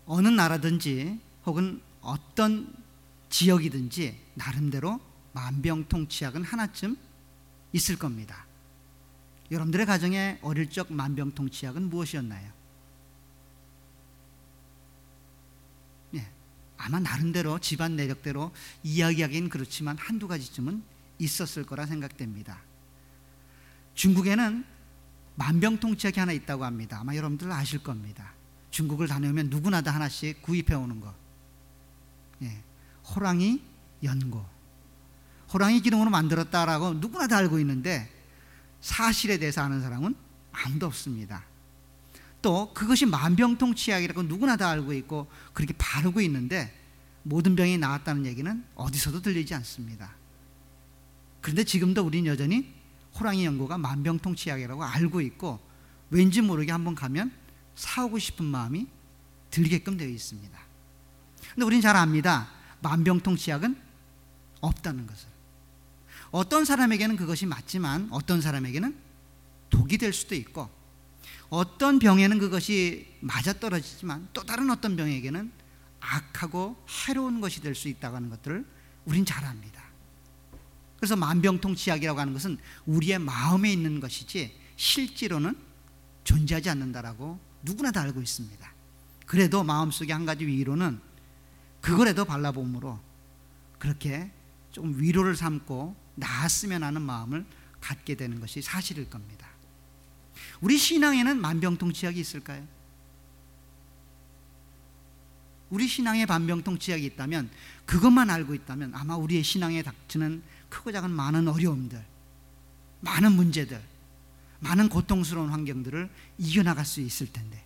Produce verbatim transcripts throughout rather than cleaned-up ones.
어느 나라든지 혹은 어떤 지역이든지 나름대로 만병통치약은 하나쯤 있을 겁니다. 여러분들의 가정에 어릴 적 만병통치약은 무엇이었나요? 예, 아마 나름대로 집안 내력대로 이야기하기는 그렇지만 한두 가지쯤은 있었을 거라 생각됩니다. 중국에는 만병통치약이 하나 있다고 합니다. 아마 여러분들 아실 겁니다. 중국을 다녀오면 누구나 다 하나씩 구입해 오는 거. 예, 호랑이 연고. 호랑이 기름으로 만들었다라고 누구나 다 알고 있는데 사실에 대해서 아는 사람은 아무도 없습니다. 또 그것이 만병통치약이라고 누구나 다 알고 있고 그렇게 바르고 있는데 모든 병이 나았다는 얘기는 어디서도 들리지 않습니다. 그런데 지금도 우리는 여전히 호랑이 연고가 만병통치약이라고 알고 있고 왠지 모르게 한번 가면 사오고 싶은 마음이 들게끔 되어 있습니다. 그런데 우리는 잘 압니다. 만병통치약은 없다는 것을. 어떤 사람에게는 그것이 맞지만 어떤 사람에게는 독이 될 수도 있고 어떤 병에는 그것이 맞아떨어지지만 또 다른 어떤 병에게는 악하고 해로운 것이 될 수 있다고 하는 것들을 우린 잘 압니다. 그래서 만병통치약이라고 하는 것은 우리의 마음에 있는 것이지 실제로는 존재하지 않는다라고 누구나 다 알고 있습니다. 그래도 마음속에 한 가지 위로는 그거라도 발라봄으로 그렇게 조금 위로를 삼고 나았으면 하는 마음을 갖게 되는 것이 사실일 겁니다. 우리 신앙에는 만병통치약이 있을까요? 우리 신앙에 만병통치약이 있다면 그것만 알고 있다면 아마 우리의 신앙에 닥치는 크고 작은 많은 어려움들, 많은 문제들, 많은 고통스러운 환경들을 이겨나갈 수 있을 텐데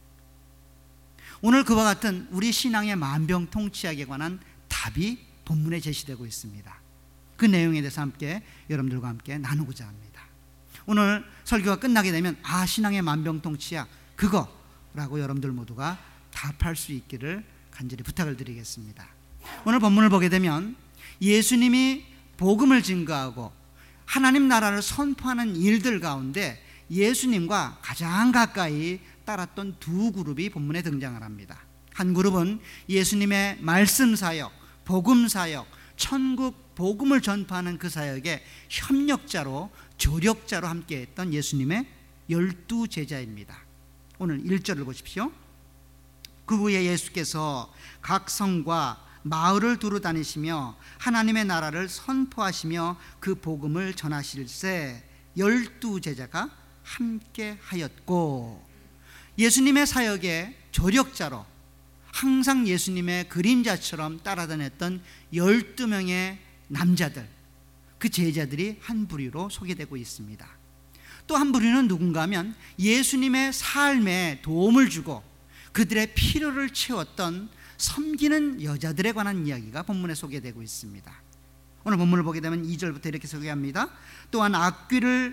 오늘 그와 같은 우리 신앙의 만병통치약에 관한 답이 본문에 제시되고 있습니다. 그 내용에 대해서 함께 여러분들과 함께 나누고자 합니다. 오늘 설교가 끝나게 되면 아 신앙의 만병통치약 그거라고 여러분들 모두가 답할 수 있기를 간절히 부탁을 드리겠습니다. 오늘 본문을 보게 되면 예수님이 복음을 증거하고 하나님 나라를 선포하는 일들 가운데 예수님과 가장 가까이 따랐던 두 그룹이 본문에 등장을 합니다. 한 그룹은 예수님의 말씀 사역, 복음 사역, 천국 복음을 전파하는 그 사역의 협력자로 조력자로 함께했던 예수님의 열두 제자입니다. 오늘 일 절을 보십시오. 그 후에 예수께서 각 성과 마을을 두루 다니시며 하나님의 나라를 선포하시며 그 복음을 전하실세 열두 제자가 함께 하였고 예수님의 사역의 조력자로 항상 예수님의 그림자처럼 따라다녔던 열두 명의 남자들, 그 제자들이 한 부류로 소개되고 있습니다. 또 한 부류는 누군가 하면 예수님의 삶에 도움을 주고 그들의 필요를 채웠던 섬기는 여자들에 관한 이야기가 본문에 소개되고 있습니다. 오늘 본문을 보게 되면 이 절부터 이렇게 소개합니다. 또한 악귀를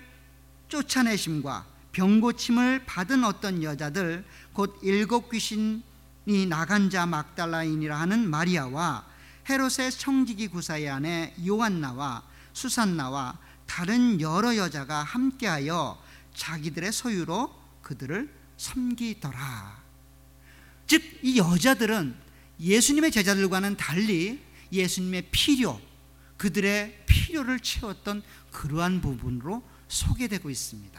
쫓아내심과 병고침을 받은 어떤 여자들 곧 일곱 귀신이 나간 자 막달라인이라 하는 마리아와 헤롯의 청지기 구사의 아내 요한나와 수산나와 다른 여러 여자가 함께하여 자기들의 소유로 그들을 섬기더라. 즉 이 여자들은 예수님의 제자들과는 달리 예수님의 필요, 그들의 필요를 채웠던 그러한 부분으로 소개되고 있습니다.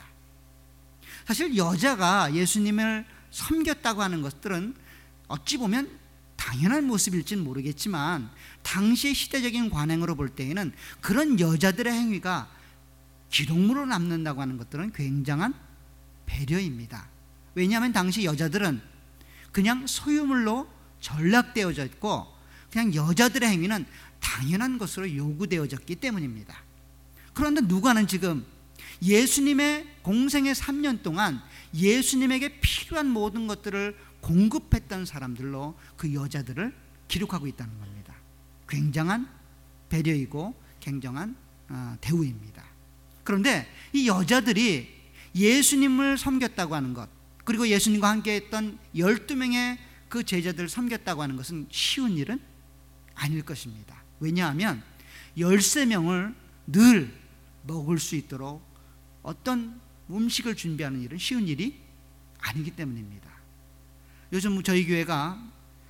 사실 여자가 예수님을 섬겼다고 하는 것들은 어찌 보면 당연한 모습일지는 모르겠지만 당시의 시대적인 관행으로 볼 때에는 그런 여자들의 행위가 기록물로 남는다고 하는 것들은 굉장한 배려입니다. 왜냐하면 당시 여자들은 그냥 소유물로 전락되어져 있고 그냥 여자들의 행위는 당연한 것으로 요구되어졌기 때문입니다. 그런데 누가는 지금 예수님의 공생의 삼 년 동안 예수님에게 필요한 모든 것들을 공급했던 사람들로 그 여자들을 기록하고 있다는 겁니다. 굉장한 배려이고 굉장한 대우입니다. 그런데 이 여자들이 예수님을 섬겼다고 하는 것, 그리고 예수님과 함께했던 열두 명의 그 제자들을 섬겼다고 하는 것은 쉬운 일은 아닐 것입니다. 왜냐하면 열세 명을 늘 먹을 수 있도록 어떤 음식을 준비하는 일은 쉬운 일이 아니기 때문입니다. 요즘 저희 교회가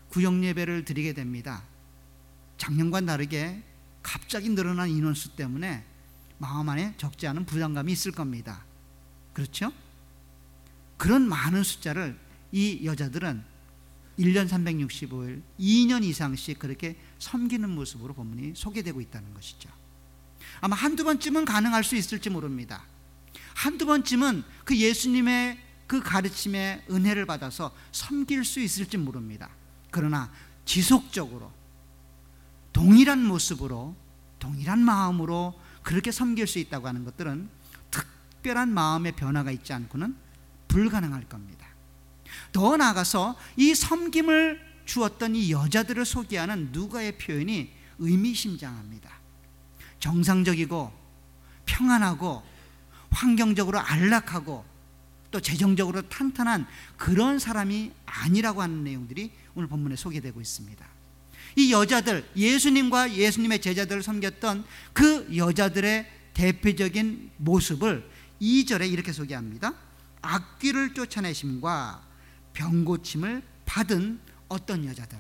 구역 예배를 드리게 됩니다. 작년과 다르게 갑자기 늘어난 인원수 때문에 마음 안에 적지 않은 부담감이 있을 겁니다. 그렇죠? 그런 많은 숫자를 이 여자들은 일 년 삼백육십오 일 이 년 이상씩 그렇게 섬기는 모습으로 본문이 소개되고 있다는 것이죠. 아마 한두 번쯤은 가능할 수 있을지 모릅니다. 한두 번쯤은 그 예수님의 그 가르침에 은혜를 받아서 섬길 수 있을지 모릅니다. 그러나 지속적으로 동일한 모습으로 동일한 마음으로 그렇게 섬길 수 있다고 하는 것들은 특별한 마음의 변화가 있지 않고는 불가능할 겁니다. 더 나아가서 이 섬김을 주었던 이 여자들을 소개하는 누가의 표현이 의미심장합니다. 정상적이고 평안하고 환경적으로 안락하고 또 재정적으로 탄탄한 그런 사람이 아니라고 하는 내용들이 오늘 본문에 소개되고 있습니다. 이 여자들, 예수님과 예수님의 제자들을 섬겼던 그 여자들의 대표적인 모습을 이 절에 이렇게 소개합니다. 악귀를 쫓아내심과 병고침을 받은 어떤 여자들,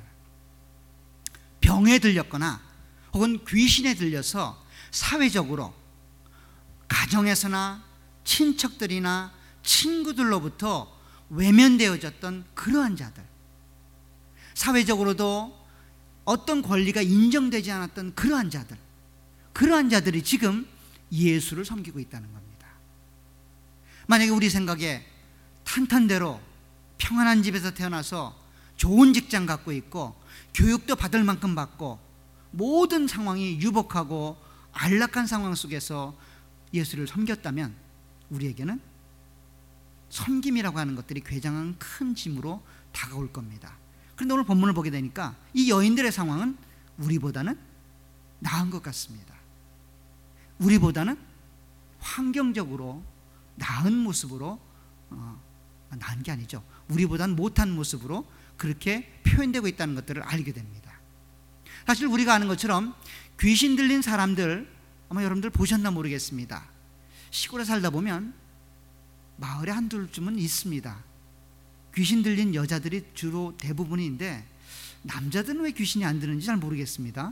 병에 들렸거나 혹은 귀신에 들려서 사회적으로 가정에서나 친척들이나 친구들로부터 외면되어졌던 그러한 자들, 사회적으로도 어떤 권리가 인정되지 않았던 그러한 자들, 그러한 자들이 지금 예수를 섬기고 있다는 겁니다. 만약에 우리 생각에 탄탄대로 평안한 집에서 태어나서 좋은 직장 갖고 있고 교육도 받을 만큼 받고 모든 상황이 유복하고 안락한 상황 속에서 예수를 섬겼다면 우리에게는 섬김이라고 하는 것들이 굉장한 큰 짐으로 다가올 겁니다. 그런데 오늘 본문을 보게 되니까 이 여인들의 상황은 우리보다는 나은 것 같습니다. 우리보다는 환경적으로 나은 모습으로 어, 나은 게 아니죠. 우리보다는 못한 모습으로 그렇게 표현되고 있다는 것들을 알게 됩니다. 사실 우리가 아는 것처럼 귀신 들린 사람들 아마 여러분들 보셨나 모르겠습니다. 시골에 살다 보면 마을에 한둘쯤은 있습니다. 귀신 들린 여자들이 주로 대부분인데 남자들은 왜 귀신이 안 드는지 잘 모르겠습니다.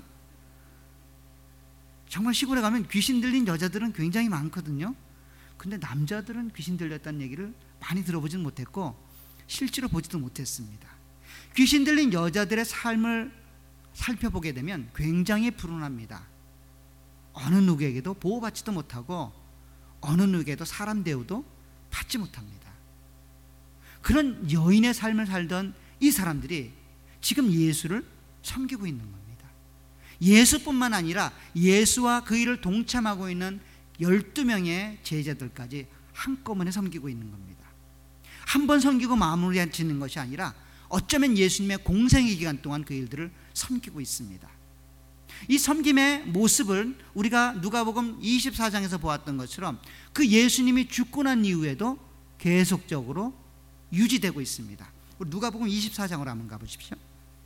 정말 시골에 가면 귀신 들린 여자들은 굉장히 많거든요. 근데 남자들은 귀신 들렸다는 얘기를 많이 들어보지는 못했고 실제로 보지도 못했습니다. 귀신 들린 여자들의 삶을 살펴보게 되면 굉장히 불운합니다. 어느 누구에게도 보호받지도 못하고 어느 누구에게도 사람 대우도 받지 못합니다. 그런 여인의 삶을 살던 이 사람들이 지금 예수를 섬기고 있는 겁니다. 예수뿐만 아니라 예수와 그 일을 동참하고 있는 열두 명의 제자들까지 한꺼번에 섬기고 있는 겁니다. 한 번 섬기고 마무리 짓는 것이 아니라 어쩌면 예수님의 공생의 기간 동안 그 일들을 섬기고 있습니다. 이 섬김의 모습을 우리가 누가복음 이십사 장에서 보았던 것처럼 그 예수님이 죽고 난 이후에도 계속적으로 유지되고 있습니다. 누가복음 이십사 장으로 한번 가보십시오.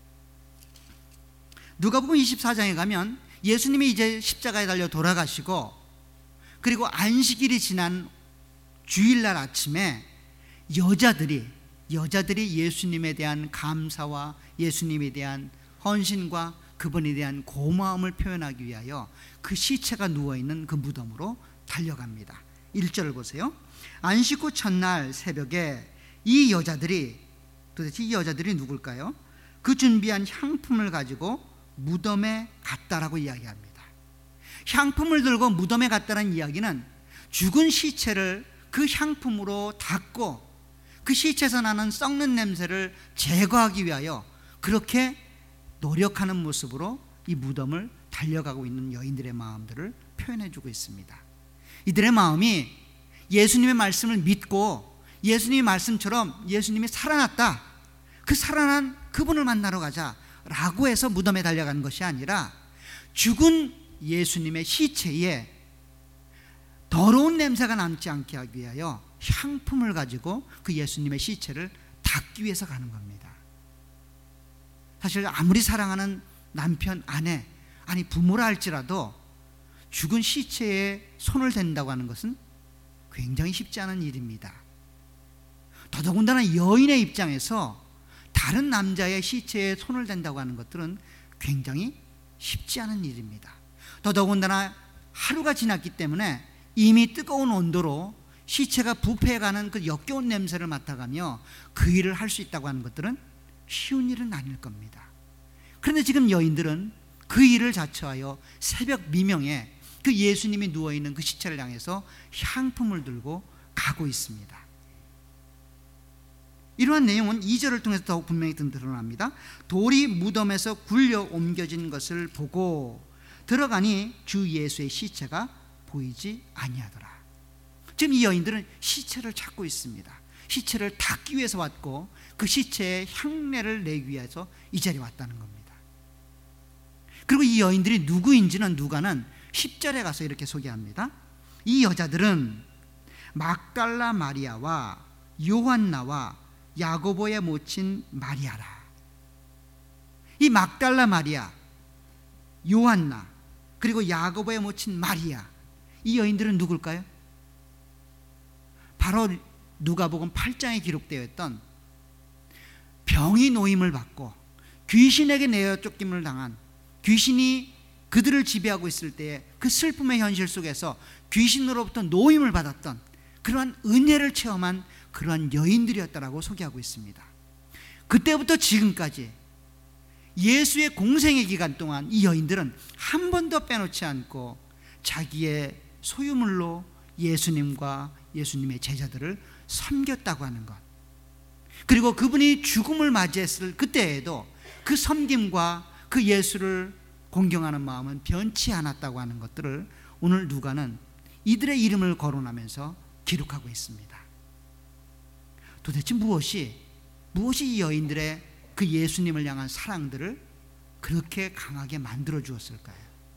누가복음 이십사 장에 가면 예수님이 이제 십자가에 달려 돌아가시고 그리고 안식일이 지난 주일날 아침에 여자들이 여자들이 예수님에 대한 감사와 예수님에 대한 헌신과 그분에 대한 고마움을 표현하기 위하여 그 시체가 누워있는 그 무덤으로 달려갑니다. 일 절을 보세요. 안식 후 첫날 새벽에 이 여자들이, 도대체 이 여자들이 누굴까요? 그 준비한 향품을 가지고 무덤에 갔다라고 이야기합니다. 향품을 들고 무덤에 갔다는 이야기는 죽은 시체를 그 향품으로 닦고 그 시체에서 나는 썩는 냄새를 제거하기 위하여 그렇게 노력하는 모습으로 이 무덤을 달려가고 있는 여인들의 마음들을 표현해주고 있습니다. 이들의 마음이 예수님의 말씀을 믿고 예수님의 말씀처럼 예수님이 살아났다, 그 살아난 그분을 만나러 가자라고 해서 무덤에 달려가는 것이 아니라 죽은 예수님의 시체에 더러운 냄새가 남지 않게 하기 위하여 향품을 가지고 그 예수님의 시체를 닦기 위해서 가는 겁니다. 사실 아무리 사랑하는 남편, 아내, 아니 부모라 할지라도 죽은 시체에 손을 댄다고 하는 것은 굉장히 쉽지 않은 일입니다. 더더군다나 여인의 입장에서 다른 남자의 시체에 손을 댄다고 하는 것들은 굉장히 쉽지 않은 일입니다. 더더군다나 하루가 지났기 때문에 이미 뜨거운 온도로 시체가 부패해가는 그 역겨운 냄새를 맡아가며 그 일을 할 수 있다고 하는 것들은 쉬운 일은 아닐 겁니다. 그런데 지금 여인들은 그 일을 자처하여 새벽 미명에 그 예수님이 누워있는 그 시체를 향해서 향품을 들고 가고 있습니다. 이러한 내용은 이 절을 통해서 더욱 분명히 드러납니다. 돌이 무덤에서 굴려 옮겨진 것을 보고 들어가니 주 예수의 시체가 보이지 아니하더라. 지금 이 여인들은 시체를 찾고 있습니다. 시체를 닦기 위해서 왔고 그 시체에 향내를 내기 위해서 이 자리에 왔다는 겁니다. 그리고 이 여인들이 누구인지는 누가는 십 절에 가서 이렇게 소개합니다. 이 여자들은 막달라 마리아와 요한나와 야고보의 모친 마리아라. 이 막달라 마리아, 요한나, 그리고 야고보의 모친 마리아, 이 여인들은 누굴까요? 바로 누가복음 팔 장에 기록되어 있던 병이 노임을 받고 귀신에게 내어 쫓김을 당한, 귀신이 그들을 지배하고 있을 때의 그 슬픔의 현실 속에서 귀신으로부터 노임을 받았던 그러한 은혜를 체험한 그러한 여인들이었다라고 소개하고 있습니다. 그때부터 지금까지 예수의 공생의 기간 동안 이 여인들은 한 번도 빼놓지 않고 자기의 소유물로 예수님과 예수님의 제자들을 섬겼다고 하는 것, 그리고 그분이 죽음을 맞이했을 그때에도 그 섬김과 그 예수를 공경하는 마음은 변치 않았다고 하는 것들을 오늘 누가는 이들의 이름을 거론하면서 기록하고 있습니다. 도대체 무엇이 무엇이 이 여인들의 그 예수님을 향한 사랑들을 그렇게 강하게 만들어 주었을까요?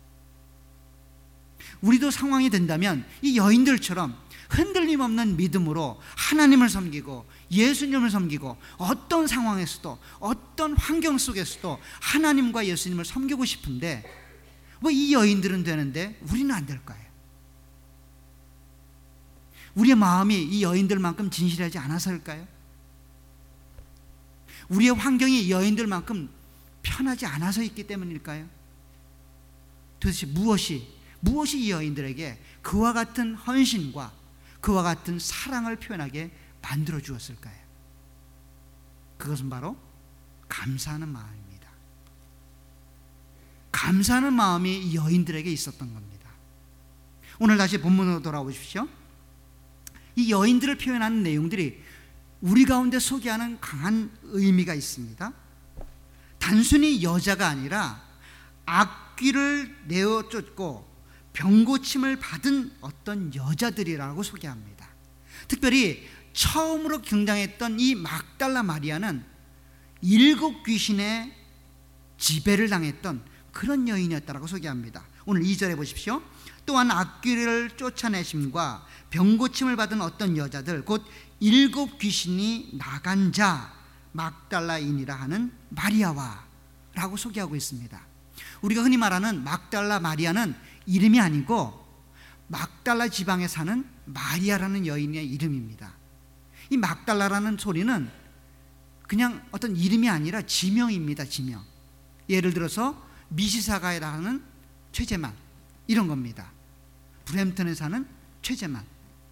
우리도 상황이 된다면 이 여인들처럼 흔들림 없는 믿음으로 하나님을 섬기고 예수님을 섬기고 어떤 상황에서도 어떤 환경 속에서도 하나님과 예수님을 섬기고 싶은데 왜 이 여인들은 되는데 우리는 안 될까요? 우리의 마음이 이 여인들만큼 진실하지 않아서일까요? 우리의 환경이 여인들만큼 편하지 않아서 있기 때문일까요? 도대체 무엇이 무엇이 이 여인들에게 그와 같은 헌신과 그와 같은 사랑을 표현하게 만들어 주었을까요? 그것은 바로 감사하는 마음입니다. 감사하는 마음이 이 여인들에게 있었던 겁니다. 오늘 다시 본문으로 돌아오십시오. 이 여인들을 표현하는 내용들이 우리 가운데 소개하는 강한 의미가 있습니다. 단순히 여자가 아니라 악귀를 내어 쫓고 병고침을 받은 어떤 여자들이라고 소개합니다. 특별히 처음으로 등장했던 이 막달라 마리아는 일곱 귀신의 지배를 당했던 그런 여인이었다고 소개합니다. 오늘 이 절에 보십시오. 또한 악귀를 쫓아내심과 병고침을 받은 어떤 여자들, 곧 일곱 귀신이 나간 자 막달라인이라 하는 마리아와 라고 소개하고 있습니다. 우리가 흔히 말하는 막달라 마리아는 이름이 아니고 막달라 지방에 사는 마리아라는 여인의 이름입니다. 이 막달라라는 소리는 그냥 어떤 이름이 아니라 지명입니다. 지명. 예를 들어서 미시사가에 사는 최재만, 이런 겁니다. 브램턴에 사는 최재만,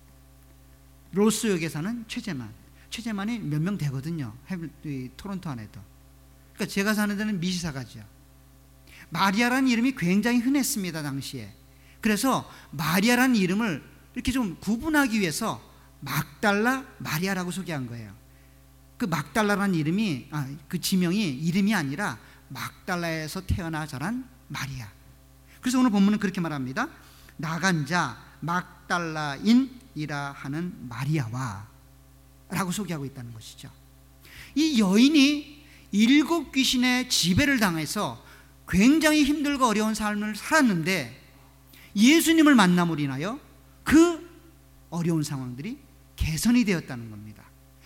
로스역에 사는 최재만. 최재만이 몇 명 되거든요. 토론토 안에도. 그러니까 제가 사는 데는 미시사가죠. 마리아라는 이름이 굉장히 흔했습니다, 당시에. 그래서 마리아라는 이름을 이렇게 좀 구분하기 위해서 막달라 마리아라고 소개한 거예요. 그 막달라라는 이름이, 아, 그 지명이 이름이 아니라 막달라에서 태어나 자란 마리아. 그래서 오늘 본문은 그렇게 말합니다. 나간 자 막달라인이라 하는 마리아와 라고 소개하고 있다는 것이죠. 이 여인이 일곱 귀신의 지배를 당해서 굉장히 힘들고 어려운 삶을 살았는데 예수님을 만남으로 인하여 그 어려운 상황들이 개선이 되었다는 겁니다.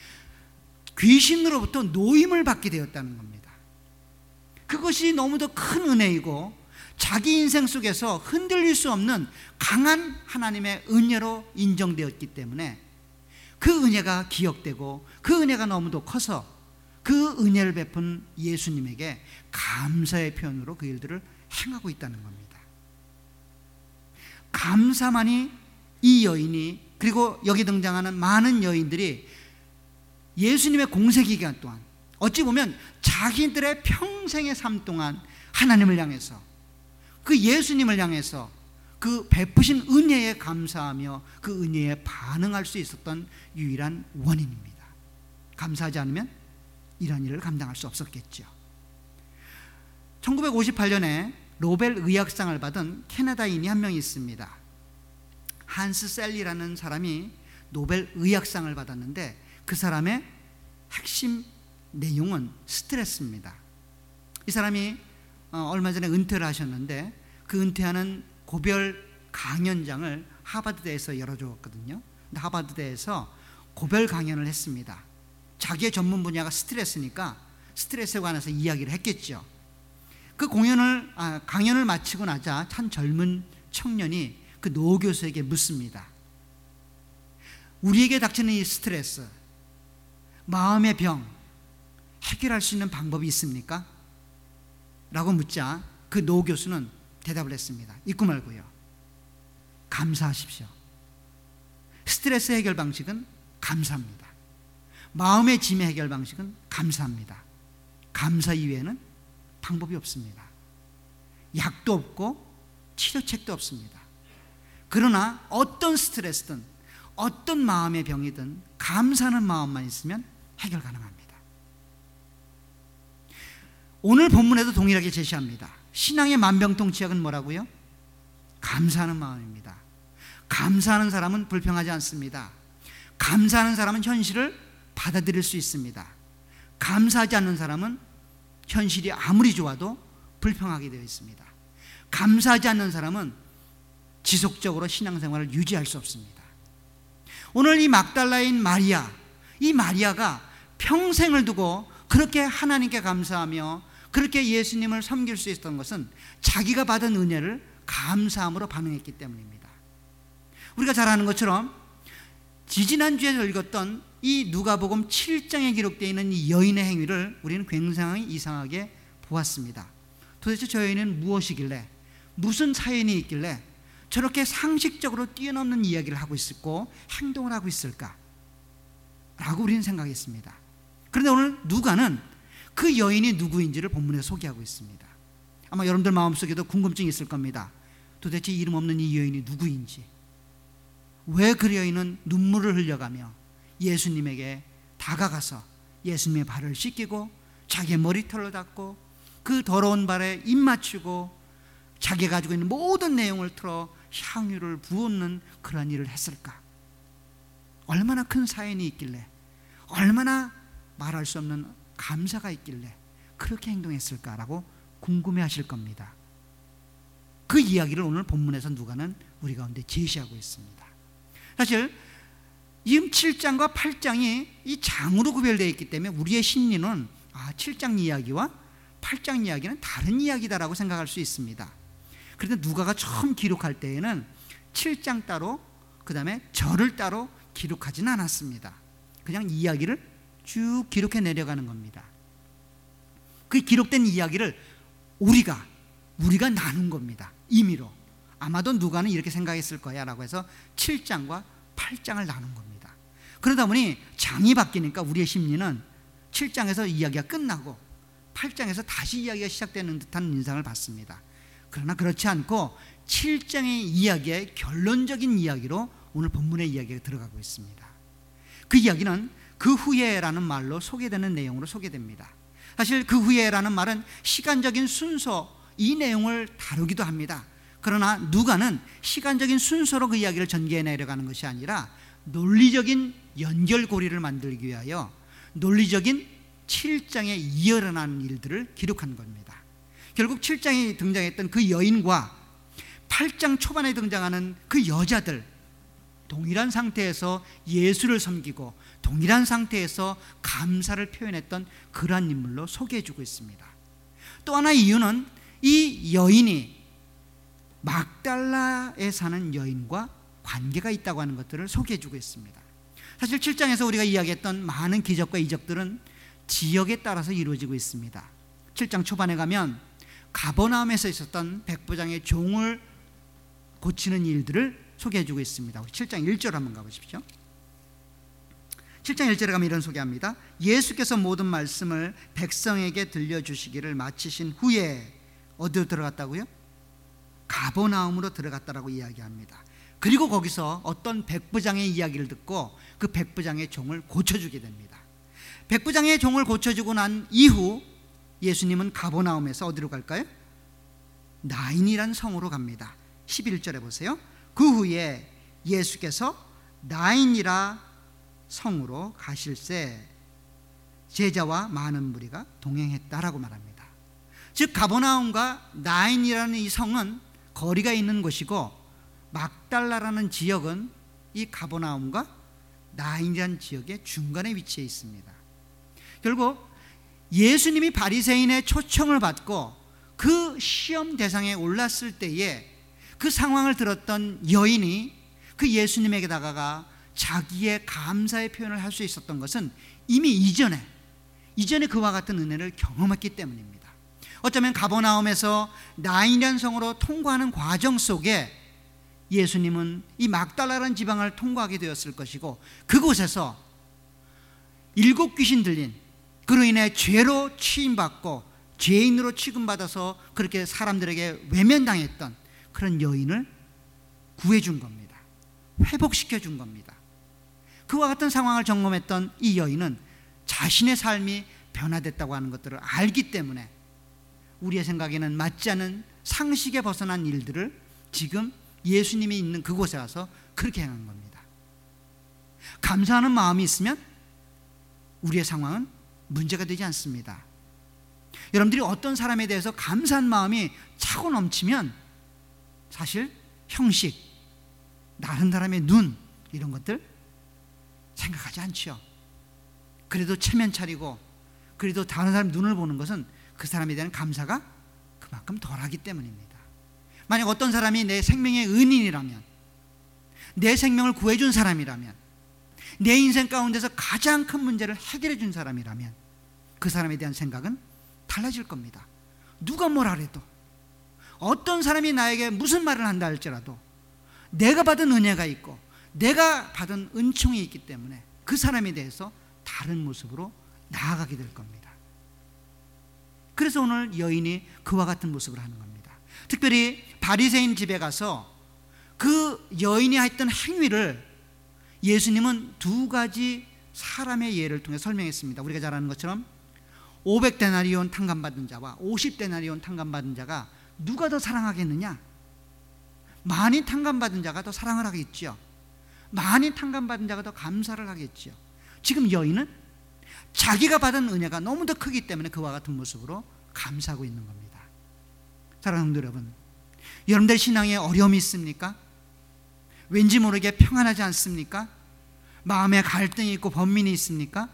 귀신으로부터 노임을 받게 되었다는 겁니다. 그것이 너무도 큰 은혜이고 자기 인생 속에서 흔들릴 수 없는 강한 하나님의 은혜로 인정되었기 때문에 그 은혜가 기억되고 그 은혜가 너무도 커서 그 은혜를 베푼 예수님에게 감사의 표현으로 그 일들을 행하고 있다는 겁니다. 감사만이 이 여인이, 그리고 여기 등장하는 많은 여인들이 예수님의 공세 기간 동안, 어찌 보면 자기들의 평생의 삶 동안 하나님을 향해서, 그 예수님을 향해서 그 베푸신 은혜에 감사하며 그 은혜에 반응할 수 있었던 유일한 원인입니다. 감사하지 않으면 이런 일을 감당할 수 없었겠죠. 천구백오십팔 년에 노벨 의학상을 받은 캐나다인이 한 명 있습니다. 한스 셀리라는 사람이 노벨 의학상을 받았는데 그 사람의 핵심 내용은 스트레스입니다. 이 사람이 얼마 전에 은퇴를 하셨는데 그 은퇴하는 고별 강연장을 하버드대에서 열어주었거든요. 근데 하버드대에서 고별 강연을 했습니다. 자기의 전문 분야가 스트레스니까 스트레스에 관해서 이야기를 했겠죠. 그 공연을 아, 강연을 마치고 나자 한 젊은 청년이 그 노 교수에게 묻습니다. 우리에게 닥치는 이 스트레스, 마음의 병 해결할 수 있는 방법이 있습니까? 라고 묻자 그 노 교수는 대답을 했습니다. 잊고 말고요. 감사하십시오. 스트레스 해결 방식은 감사합니다. 마음의 짐의 해결 방식은 감사합니다. 감사 이외에는 방법이 없습니다. 약도 없고 치료책도 없습니다. 그러나 어떤 스트레스든 어떤 마음의 병이든 감사하는 마음만 있으면 해결 가능합니다. 오늘 본문에도 동일하게 제시합니다. 신앙의 만병통치약은 뭐라고요? 감사하는 마음입니다. 감사하는 사람은 불평하지 않습니다. 감사하는 사람은 현실을 받아들일 수 있습니다. 감사하지 않는 사람은 현실이 아무리 좋아도 불평하게 되어 있습니다. 감사하지 않는 사람은 지속적으로 신앙생활을 유지할 수 없습니다. 오늘 이 막달라인 마리아, 이 마리아가 평생을 두고 그렇게 하나님께 감사하며 그렇게 예수님을 섬길 수 있었던 것은 자기가 받은 은혜를 감사함으로 반응했기 때문입니다. 우리가 잘 아는 것처럼 지지난주에 읽었던 이 누가복음 칠 장에 기록되어 있는 이 여인의 행위를 우리는 굉장히 이상하게 보았습니다. 도대체 저 여인은 무엇이길래, 무슨 사연이 있길래 저렇게 상식적으로 뛰어넘는 이야기를 하고 있었고 행동을 하고 있을까? 라고 우리는 생각했습니다. 그런데 오늘 누가는 그 여인이 누구인지를 본문에 소개하고 있습니다. 아마 여러분들 마음속에도 궁금증이 있을 겁니다. 도대체 이름 없는 이 여인이 누구인지, 왜 그 여인은 눈물을 흘려가며 예수님에게 다가가서 예수님의 발을 씻기고 자기의 머리털을 닦고 그 더러운 발에 입 맞추고 자기가 가지고 있는 모든 내용을 틀어 향유를 부었는 그런 일을 했을까? 얼마나 큰 사연이 있길래, 얼마나 말할 수 없는 감사가 있길래 그렇게 행동했을까라고 궁금해하실 겁니다. 그 이야기를 오늘 본문에서 누가는 우리 가운데 제시하고 있습니다. 사실 지금 칠 장과 팔 장이 이 장으로 구별되어 있기 때문에 우리의 심리는 아, 칠 장 이야기와 팔 장 이야기는 다른 이야기다라고 생각할 수 있습니다. 그런데 누가가 처음 기록할 때에는 칠 장 따로, 그 다음에 절을 따로 기록하지는 않았습니다. 그냥 이야기를 쭉 기록해 내려가는 겁니다. 그 기록된 이야기를 우리가 우리가 나눈 겁니다. 임의로. 아마도 누가는 이렇게 생각했을 거야 라고 해서 칠 장과 팔 장을 나눈 겁니다. 그러다 보니 장이 바뀌니까 우리의 심리는 칠 장에서 이야기가 끝나고 팔 장에서 다시 이야기가 시작되는 듯한 인상을 받습니다. 그러나 그렇지 않고 칠 장의 이야기의 결론적인 이야기로 오늘 본문의 이야기가 들어가고 있습니다. 그 이야기는 그 후에라는 말로 소개되는 내용으로 소개됩니다. 사실 그 후에라는 말은 시간적인 순서, 이 내용을 다루기도 합니다. 그러나 누가는 시간적인 순서로 그 이야기를 전개해 내려가는 것이 아니라 논리적인 연결고리를 만들기 위하여 논리적인 칠 장에 이어나가는 일들을 기록한 겁니다. 결국 칠 장에 등장했던 그 여인과 팔 장 초반에 등장하는 그 여자들, 동일한 상태에서 예수를 섬기고 동일한 상태에서 감사를 표현했던 그러한 인물로 소개해주고 있습니다. 또 하나의 이유는 이 여인이 막달라에 사는 여인과 관계가 있다고 하는 것들을 소개해주고 있습니다. 사실 칠 장에서 우리가 이야기했던 많은 기적과 이적들은 지역에 따라서 이루어지고 있습니다. 칠 장 초반에 가면 가버나움에서 있었던 백부장의 종을 고치는 일들을 소개해주고 있습니다. 칠 장 일 절 한번 가보십시오. 칠 장 일 절에 가면 이런 소개합니다. 예수께서 모든 말씀을 백성에게 들려주시기를 마치신 후에 어디로 들어갔다고요? 가버나움으로 들어갔다라고 이야기합니다. 그리고 거기서 어떤 백부장의 이야기를 듣고 그 백부장의 종을 고쳐주게 됩니다. 백부장의 종을 고쳐주고 난 이후 예수님은 가버나움에서 어디로 갈까요? 나인이란 성으로 갑니다. 십일 절에 보세요. 그 후에 예수께서 나인이라 성으로 가실새 제자와 많은 무리가 동행했다라고 말합니다. 즉 가버나움과 나인이라는 이 성은 거리가 있는 곳이고 막달라라는 지역은 이 가버나움과 나인이라는 지역의 중간에 위치해 있습니다. 결국 예수님이 바리새인의 초청을 받고 그 시험 대상에 올랐을 때에 그 상황을 들었던 여인이 그 예수님에게 다가가 자기의 감사의 표현을 할 수 있었던 것은 이미 이전에 이전에 그와 같은 은혜를 경험했기 때문입니다. 어쩌면 가버나움에서 나인이라는 성으로 통과하는 과정 속에 예수님은 이 막달라라는 지방을 통과하게 되었을 것이고 그곳에서 일곱 귀신 들린, 그로 인해 죄로 취임받고 죄인으로 취급받아서 그렇게 사람들에게 외면당했던 그런 여인을 구해준 겁니다. 회복시켜준 겁니다. 그와 같은 상황을 경험했던 이 여인은 자신의 삶이 변화됐다고 하는 것들을 알기 때문에 우리의 생각에는 맞지 않은 상식에 벗어난 일들을 지금 예수님이 있는 그곳에 와서 그렇게 행한 겁니다. 감사하는 마음이 있으면 우리의 상황은 문제가 되지 않습니다. 여러분들이 어떤 사람에 대해서 감사한 마음이 차고 넘치면 사실 형식, 다른 사람의 눈 이런 것들 생각하지 않죠. 그래도 체면 차리고 그래도 다른 사람 눈을 보는 것은 그 사람에 대한 감사가 그만큼 덜하기 때문입니다. 만약 어떤 사람이 내 생명의 은인이라면, 내 생명을 구해준 사람이라면, 내 인생 가운데서 가장 큰 문제를 해결해 준 사람이라면 그 사람에 대한 생각은 달라질 겁니다. 누가 뭐라 해도, 어떤 사람이 나에게 무슨 말을 한다 할지라도 내가 받은 은혜가 있고 내가 받은 은총이 있기 때문에 그 사람에 대해서 다른 모습으로 나아가게 될 겁니다. 그래서 오늘 여인이 그와 같은 모습을 하는 겁니다. 특별히 바리새인 집에 가서 그 여인이 했던 행위를 예수님은 두 가지 사람의 예를 통해 설명했습니다. 우리가 잘 아는 것처럼 오백 데나리온 탕감받은 자와 오십 데나리온 탕감받은 자가 누가 더 사랑하겠느냐? 많이 탕감받은 자가 더 사랑을 하겠죠. 많이 탕감받은 자가 더 감사를 하겠죠. 지금 여인은 자기가 받은 은혜가 너무 더 크기 때문에 그와 같은 모습으로 감사하고 있는 겁니다. 사랑하는 성도 여러분, 여러분들 신앙에 어려움이 있습니까? 왠지 모르게 평안하지 않습니까? 마음에 갈등이 있고 번민이 있습니까?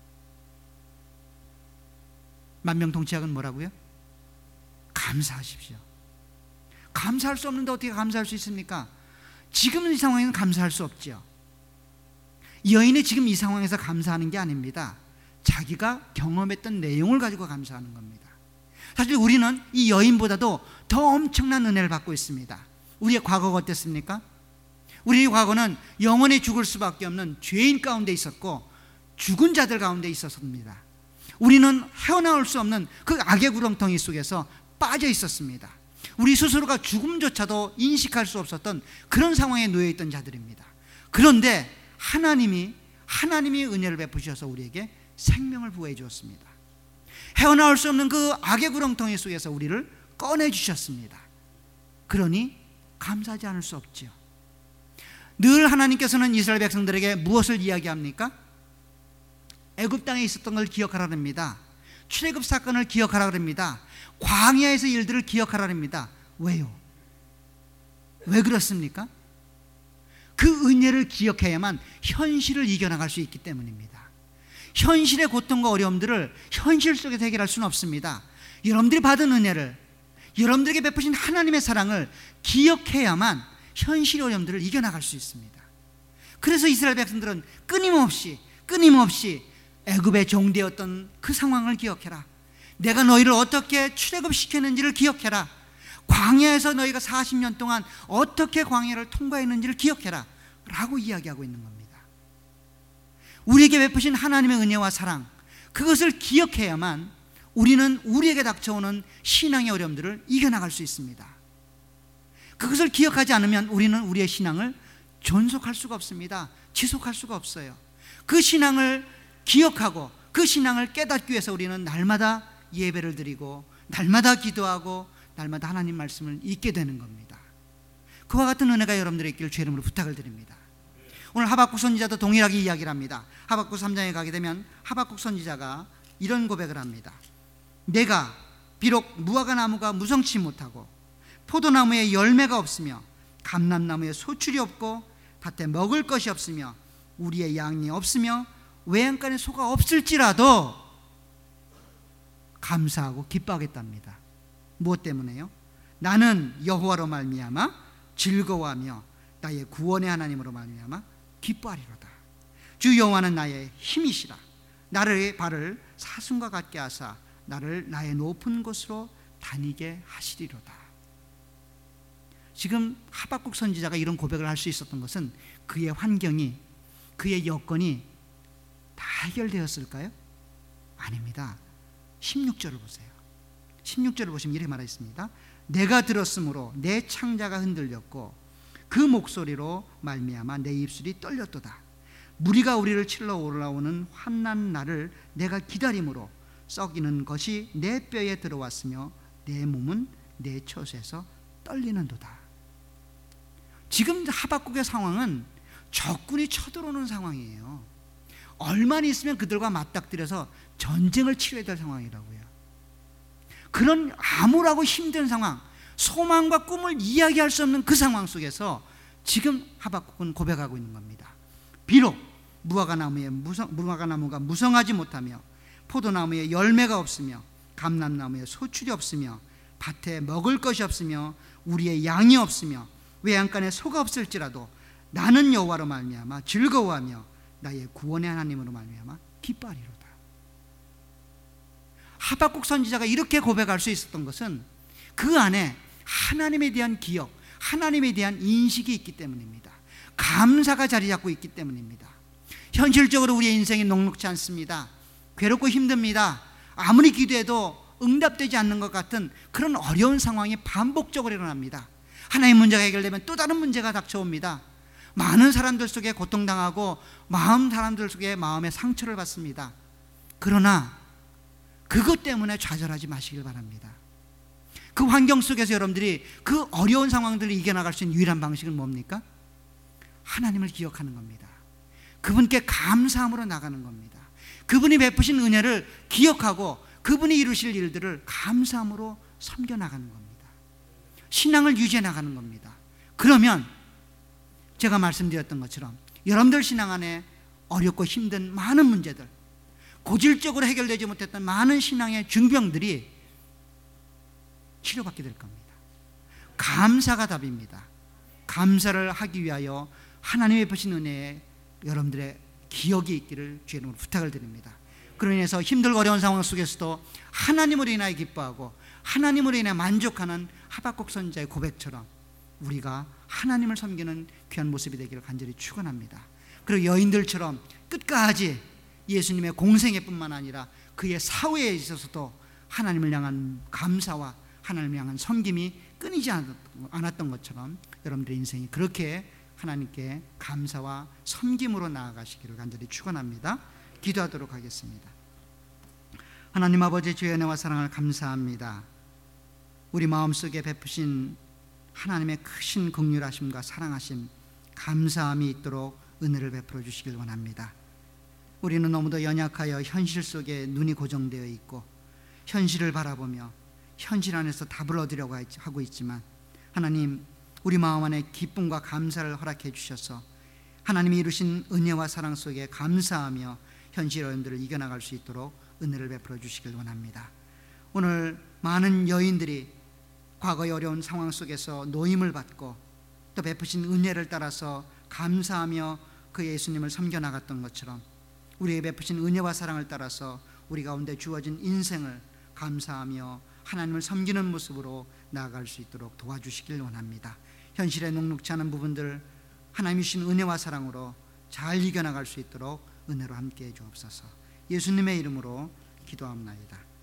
만병통치약은 뭐라고요? 감사하십시오. 감사할 수 없는데 어떻게 감사할 수 있습니까? 지금 이 상황에는 감사할 수 없죠. 여인이 지금 이 상황에서 감사하는 게 아닙니다. 자기가 경험했던 내용을 가지고 감사하는 겁니다. 사실 우리는 이 여인보다도 더 엄청난 은혜를 받고 있습니다. 우리의 과거가 어땠습니까? 우리의 과거는 영원히 죽을 수밖에 없는 죄인 가운데 있었고 죽은 자들 가운데 있었습니다. 우리는 헤어나올 수 없는 그 악의 구렁텅이 속에서 빠져 있었습니다. 우리 스스로가 죽음조차도 인식할 수 없었던 그런 상황에 놓여 있던 자들입니다. 그런데 하나님이 하나님이 은혜를 베푸셔서 우리에게 생명을 부어해 주었습니다. 헤어나올 수 없는 그 악의 구렁텅이 속에서 우리를 꺼내 주셨습니다. 그러니 감사하지 않을 수 없지요. 늘 하나님께서는 이스라엘 백성들에게 무엇을 이야기합니까? 애굽 땅에 있었던 걸 기억하라 합니다. 출애굽 사건을 기억하라 합니다. 광야에서 일들을 기억하라 합니다. 왜요? 왜 그렇습니까? 그 은혜를 기억해야만 현실을 이겨나갈 수 있기 때문입니다. 현실의 고통과 어려움들을 현실 속에서 해결할 수는 없습니다. 여러분들이 받은 은혜를, 여러분들에게 베푸신 하나님의 사랑을 기억해야만 현실의 어려움들을 이겨나갈 수 있습니다. 그래서 이스라엘 백성들은 끊임없이 끊임없이 애굽의 종되었던 그 상황을 기억해라. 내가 너희를 어떻게 출애굽시켰는지를 기억해라. 광야에서 너희가 사십 년 동안 어떻게 광야를 통과했는지를 기억해라 라고 이야기하고 있는 겁니다. 우리에게 베푸신 하나님의 은혜와 사랑, 그것을 기억해야만 우리는 우리에게 닥쳐오는 신앙의 어려움들을 이겨나갈 수 있습니다. 그것을 기억하지 않으면 우리는 우리의 신앙을 존속할 수가 없습니다. 지속할 수가 없어요. 그 신앙을 기억하고 그 신앙을 깨닫기 위해서 우리는 날마다 예배를 드리고 날마다 기도하고 날마다 하나님 말씀을 읽게 되는 겁니다. 그와 같은 은혜가 여러분들에게 있기를 주의 이름으로 부탁을 드립니다. 오늘 하박국 선지자도 동일하게 이야기를 합니다. 하박국 삼 장에 가게 되면 하박국 선지자가 이런 고백을 합니다. 내가 비록 무화과 나무가 무성치 못하고 포도나무에 열매가 없으며 감람나무에 소출이 없고 밭에 먹을 것이 없으며 우리의 양이 없으며 외양간에 소가 없을지라도 감사하고 기뻐하겠답니다. 무엇 때문에요? 나는 여호와로 말미암아 즐거워하며 나의 구원의 하나님으로 말미암아 기뻐하리로다. 주 여호와는 나의 힘이시라. 나를 발을 사슴과 같게 하사 나를 나의 높은 곳으로 다니게 하시리로다. 지금 하박국 선지자가 이런 고백을 할 수 있었던 것은 그의 환경이, 그의 여건이 다 해결되었을까요? 아닙니다. 십육 절을 보세요. 십육 절을 보시면 이렇게 말하겠습니다. 내가 들었으므로 내 창자가 흔들렸고 그 목소리로 말미암아 내 입술이 떨렸도다. 무리가 우리를 치러 올라오는 환난 날을 내가 기다림으로 썩이는 것이 내 뼈에 들어왔으며 내 몸은 내 처소에서 떨리는도다. 지금 하박국의 상황은 적군이 쳐들어오는 상황이에요. 얼마 있으면 그들과 맞닥뜨려서 전쟁을 치러야 될 상황이라고요. 그런 암울하고 힘든 상황, 소망과 꿈을 이야기할 수 없는 그 상황 속에서 지금 하박국은 고백하고 있는 겁니다. 비록 무화과 나무에 무성, 무화과 나무가 무성하지 못하며 포도나무에 열매가 없으며 감람나무에 소출이 없으며 밭에 먹을 것이 없으며 우리의 양이 없으며 외양간에 소가 없을지라도 나는 여호와로 말미암아 즐거워하며 나의 구원의 하나님으로 말미암아 기뻐하리로다. 하박국 선지자가 이렇게 고백할 수 있었던 것은 그 안에 하나님에 대한 기억, 하나님에 대한 인식이 있기 때문입니다. 감사가 자리 잡고 있기 때문입니다. 현실적으로 우리의 인생이 녹록지 않습니다. 괴롭고 힘듭니다. 아무리 기도해도 응답되지 않는 것 같은 그런 어려운 상황이 반복적으로 일어납니다. 하나의 문제가 해결되면 또 다른 문제가 닥쳐옵니다. 많은 사람들 속에 고통당하고 마음 사람들 속에 마음의 상처를 받습니다. 그러나 그것 때문에 좌절하지 마시길 바랍니다. 그 환경 속에서 여러분들이 그 어려운 상황들을 이겨나갈 수 있는 유일한 방식은 뭡니까? 하나님을 기억하는 겁니다. 그분께 감사함으로 나가는 겁니다. 그분이 베푸신 은혜를 기억하고 그분이 이루실 일들을 감사함으로 섬겨나가는 겁니다. 신앙을 유지해 나가는 겁니다. 그러면 제가 말씀드렸던 것처럼 여러분들 신앙 안에 어렵고 힘든 많은 문제들, 고질적으로 해결되지 못했던 많은 신앙의 중병들이 치료받게 될 겁니다. 감사가 답입니다. 감사를 하기 위하여 하나님의 베푸신 은혜에 여러분들의 기억이 있기를 주의 이름으로 부탁을 드립니다. 그로 인해서 힘들고 어려운 상황 속에서도 하나님으로 인하여 기뻐하고 하나님으로 인해 만족하는 하박국 선지자의 고백처럼 우리가 하나님을 섬기는 귀한 모습이 되기를 간절히 축원합니다. 그리고 여인들처럼 끝까지 예수님의 공생애 뿐만 아니라 그의 사후에 있어서도 하나님을 향한 감사와 하나님을 향한 섬김이 끊이지 않았던 것처럼 여러분들의 인생이 그렇게 하나님께 감사와 섬김으로 나아가시기를 간절히 축원합니다. 기도하도록 하겠습니다. 하나님 아버지, 주의 은혜와 사랑을 감사합니다. 우리 마음속에 베푸신 하나님의 크신 긍휼하심과 사랑하심, 감사함이 있도록 은혜를 베풀어 주시길 원합니다. 우리는 너무도 연약하여 현실 속에 눈이 고정되어 있고 현실을 바라보며 현실 안에서 답을 얻으려고 하고 있지만 하나님, 우리 마음 안에 기쁨과 감사를 허락해 주셔서 하나님이 이루신 은혜와 사랑 속에 감사하며 현실 어려움들을 이겨나갈 수 있도록 은혜를 베풀어 주시길 원합니다. 오늘 많은 여인들이 과거의 어려운 상황 속에서 노임을 받고 또 베푸신 은혜를 따라서 감사하며 그 예수님을 섬겨나갔던 것처럼 우리에게 베푸신 은혜와 사랑을 따라서 우리 가운데 주어진 인생을 감사하며 하나님을 섬기는 모습으로 나아갈 수 있도록 도와주시길 원합니다. 현실에 녹록지 않은 부분들 하나님이 주신 은혜와 사랑으로 잘 이겨나갈 수 있도록 은혜로 함께해 주옵소서. 예수님의 이름으로 기도합나이다.